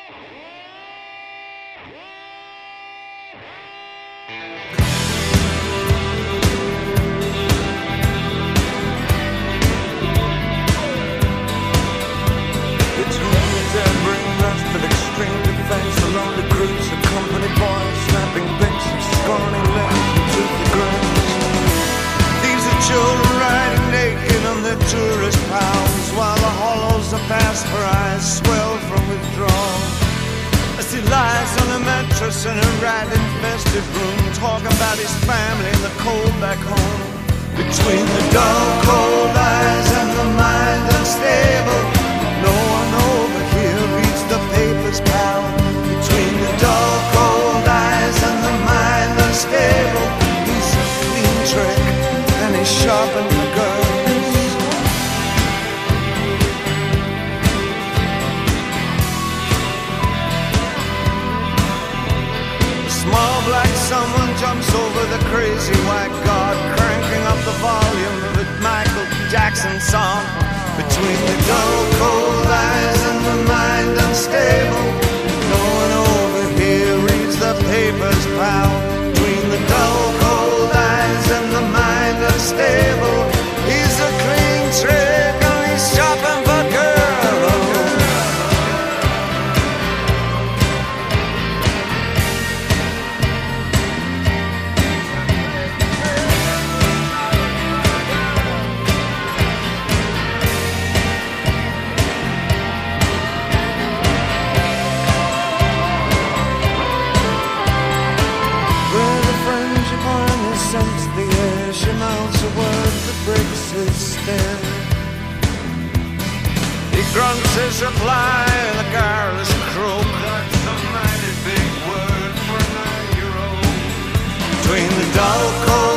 Past her eyes swell from withdrawal as he lies on a mattress in a rat-infested room, talking about his family and the cold back home. Between the dull, cold eyes and the mind unstable, no one over here reads the papers, pal. Between the dull, cold eyes and the mind unstable, he's a clean trick and he's sharpened the girls. Small black someone jumps over the crazy white god, cranking up the volume of a Michael Jackson song. Between the dull, cold eyes and the mind unstable, no one over here reads the papers, pal. Between the dull, cold eyes and the mind unstable, he's a clean trick and he's shopping for girls. She mounts a word that breaks his stare. He grunts his reply in a garrulous croak. That's a mighty big word for a 9-year-old. Between the dull, cold